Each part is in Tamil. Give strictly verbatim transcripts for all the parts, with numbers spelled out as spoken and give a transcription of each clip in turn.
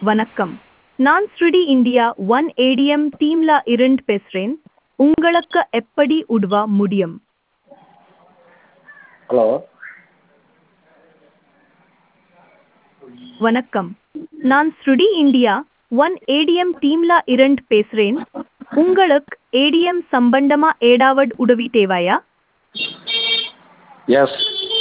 வணக்கம். நான் ஸ்ருடி இந்தியா ஒன் ஏடிஎம் டீம்ல இருந்து பேசுறேன். உங்களுக்கு எப்படி உதவ முடியும்? ஹலோ. வணக்கம். நான் ஸ்ருடி இந்தியா ஒன் ஏடிஎம் டீம்ல இருந்து பேசுறேன். உங்களுக்கு ஏடிஎம் சம்பந்தமா ஏதாவது உதவி தேவையா? எஸ்.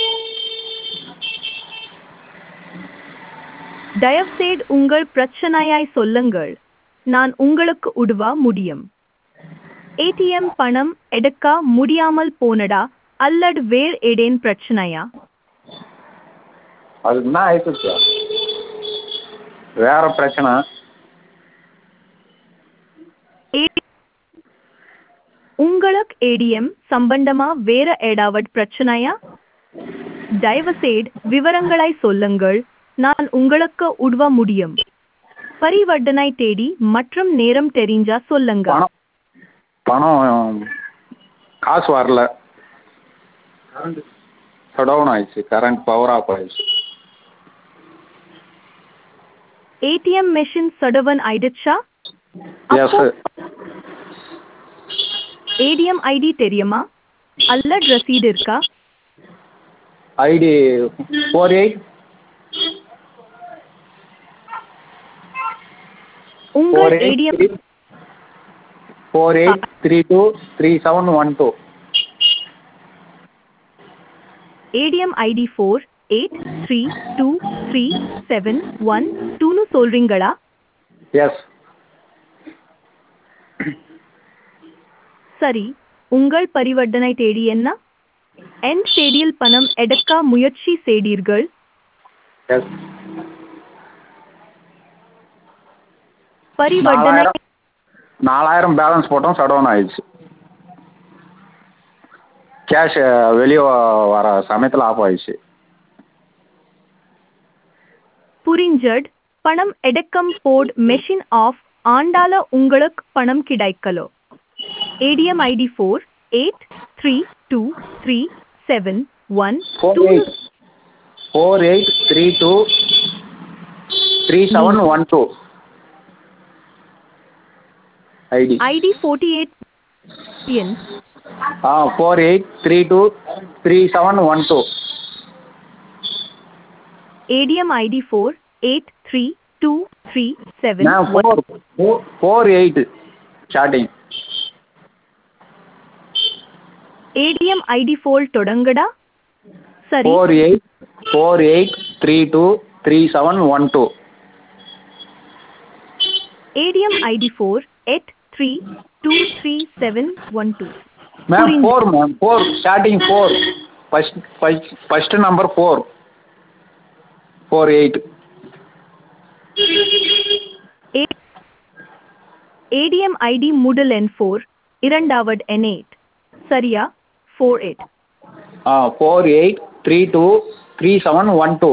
தயவுசெய்து உங்கள் பிரச்சனையை சொல்லுங்கள். நான் உங்களுக்கு உதவ முடியும். ஏடிஎம் பணம் எடுக்க முடியாமல் போனதா அல்லது வேறு ஏதேனும் பிரச்சனையா? அது என்ன ஆயிடுச்சு சார்? வேற பிரச்சனை. ஏ- உங்களுக்கு ஏடிஎம் சம்பந்தமா வேற ஏதாவது பிரச்சனையா? தயவுசெய்து விவரங்களை சொல்லுங்கள். நான் உங்களுக்கு உதவ முடியும். பரிவர்த்தனை தேதி மற்றும் நேரம் தெரிஞ்சா சொல்லுங்க. பணம் பணம் காசு வரல. டவுன் ஆயிடுச்சு. கரண்ட் பவர் ஆஃப் ஆயிடுச்சு. ஏடிஎம் மெஷின் சடவன் ஆயிடுச்சா? எஸ். ஏடிஎம் ஐடி தெரியுமா அல்லது ரசீது இருக்கா? ஐடி ஃபோர் எயிட் உங்கள் four eight ATM three four eight three two three seven one two. ATM ID four eight three two three seven one டூன்னு சொல்றீங்களா? எஸ். சரி, உங்கள் பரிவர்த்தனை தேதி என்ன? எந்த தேதியில் பணம் எடுக்க முயற்சி செய்தீர்கள்? எஸ். பரிவர்த்தனை நாலாயிரம் நாலாயிரம் பேலன்ஸ் போட்டோம். சடவுன் ஆயிடுச்சு. கேஷ் வெளியே வர சமயத்தில் ஆஃப் ஆயிடுச்சு. புரிஞ்சட். பணம் எடுக்கும் போட் மெஷின் ஆஃப் ஆண்டால உங்களுக்கு பணம் கிடைக்கலோ. ATM ID four eight three two three seven one four two eight four eight three two three seven one two ID. ID forty eight என் ah four eight three two three seven one two. ATM ID four eight three two three seven நான் four four eight starting. ATM ID four தொடங்கடா. சரி, four eight four eight three two three seven one two. ATM ID four eight three two three seven one two. Ma'am four ma'am four starting four first first first number four four eight. ATM ID முதல் எண் ஃபோர், இரண்டாவது எண் எயிட். சரியா? Four eight. Ah four eight three two three seven one two.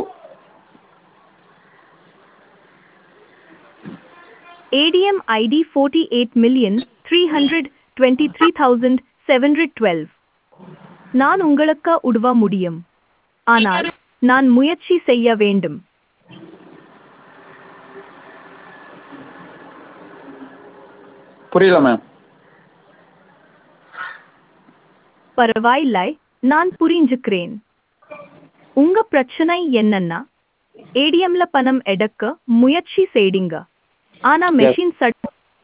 ATM ID forty eight million three hundred twenty three thousand seven hundred twelve. நான் உங்களுக்கு உதவ முடியும், ஆனால் நான் முயற்சி செய்ய வேண்டும். புரியல மேம். பரவாயில்லை, நான் புரிஞ்சுக்கிறேன். உங்க பிரச்சனை என்னன்னா, ஏடிஎம்ல பணம் எடுக்க முயற்சி செய்தீங்க, ஆனா மெஷின் சட்.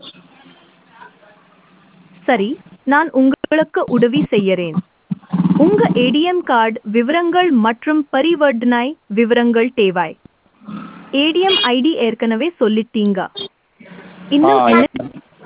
சரி, நான் உங்களுக்கு உதவி செய்யறேன். உங்க ஏடிஎம் கார்டு விவரங்கள் மற்றும் பரிவர்த்தனை விவரங்கள் தேவை. ஏடிஎம் ஐடி ஏற்கனவே சொல்லிட்டீங்க. இன்னும் ஆ, என்ன?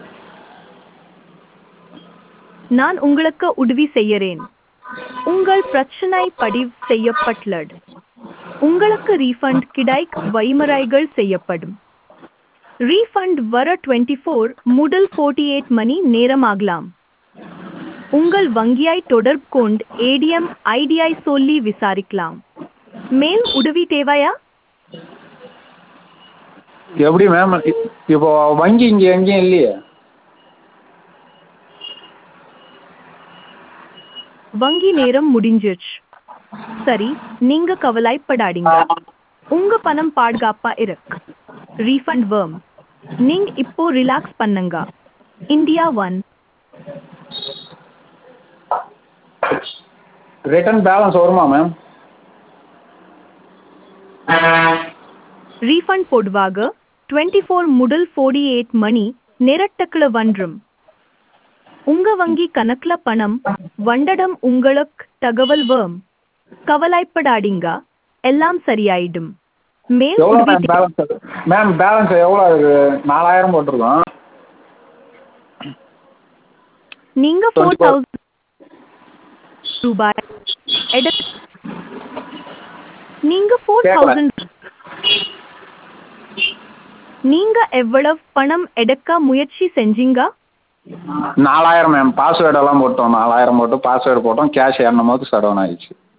நான் உங்களுக்கு உதவி செய்யறேன். உங்கள் பிரச்சனை பதிவு செய்யப்பட்டுள்ளது. உங்களுக்கு ரீஃபண்ட் கிடைக்க வழிமுறைகள் செய்யப்படும். ரீஃபண்ட் வர டுவெண்ட்டி ஃபோர் முதல் ஃபோர்ட்டி எயிட் மணி நேரம் ஆகலாம். உங்கள் வங்கியை தொடர்பு கொண்டு ஏடிஎம் ஐடியை சொல்லி விசாரிக்கலாம். மேல் உதவி தேவையா? எப்படி மேம்? இப்போ வங்கி இங்கே எங்கேயும் இல்லையே. வங்கி நேரம் முடிஞ்சிருச்சு. சரி, நீங்க கவலைப்படாதீங்க. உங்க பணம் பாதுகாப்பா இருக்கு. ரீஃபண்ட் வேர்ம். நீங்க இப்போ ரிலாக்ஸ் பண்ணுங்க. India one. ரிட்டர்ன் பேலன்ஸ் வருமா மேம்? ரீஃபண்ட் போடுவாக டுவெண்ட்டி ஃபோர் முதல் ஃபோர்ட்டி எயிட் மணி நேரத்துக்குள்ள வந்துரும். உங்க வங்கி கணக்குல பணம் வந்தடம் உங்களுக்கு தகவல் வரும். கவலைப்படாதீங்க, எல்லாம் சரியாயிடும். மேல் எவ்வளோ உதவி மேம் பேலன்ஸ் அது? மேம் பேலன்ஸ் எவ்வளோ இருக்கு? நாலாயிரம் போட்டிருக்கோம். நீங்க ஃபோர் தௌசண்ட் ரூபாய் எடு. நீங்க ஃபோர் தௌசண்ட் நீங்க எவ்வளவு பணம் எடுக்க முயற்சி செஞ்சீங்க? நாலாயிரம் மேம். பாஸ்வேர்டு எல்லாம் போட்டோம். நாலாயிரம் போட்டு பாஸ்வேர்டு போட்டோம். கேஷ் ஏறும் போது சடவுன் ஆயிடுச்சு.